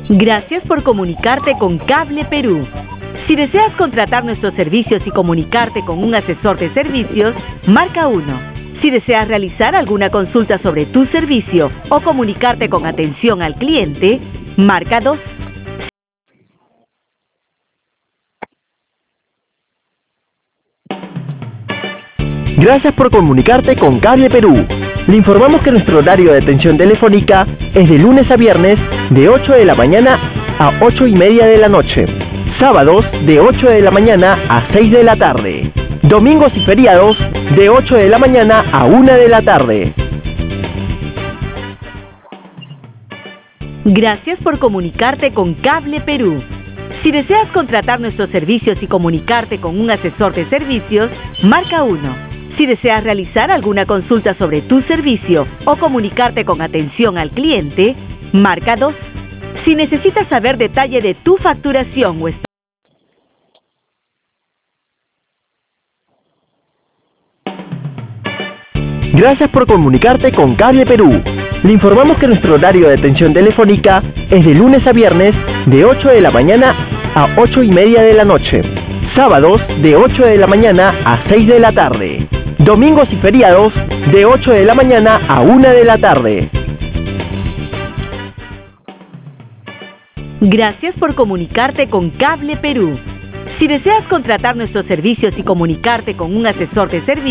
Gracias por comunicarte con Cable Perú. Si deseas contratar nuestros servicios y comunicarte con un asesor de servicios, marca 1. Si deseas realizar alguna consulta sobre tu servicio o comunicarte con atención al cliente, marca 2. Gracias por comunicarte con Cable Perú. Le informamos que nuestro horario de atención telefónica es de lunes a viernes de 8 de la mañana a 8:30 de la noche. Sábados de 8 de la mañana a 6 de la tarde. Domingos y feriados de 8 de la mañana a 1 de la tarde. Gracias por comunicarte con Cable Perú. Si deseas contratar nuestros servicios y comunicarte con un asesor de servicios, marca 1. Si deseas realizar alguna consulta sobre tu servicio o comunicarte con atención al cliente, marca 2. Si necesitas saber detalle de tu facturación o Gracias por comunicarte con Cable Perú. Le informamos que nuestro horario de atención telefónica es de lunes a viernes de 8 de la mañana a 8:30 de la noche. Sábados de 8 de la mañana a 6 de la tarde. Domingos y feriados de 8 de la mañana a 1 de la tarde. Gracias por comunicarte con Cable Perú. Si deseas contratar nuestros servicios y comunicarte con un asesor de servicios,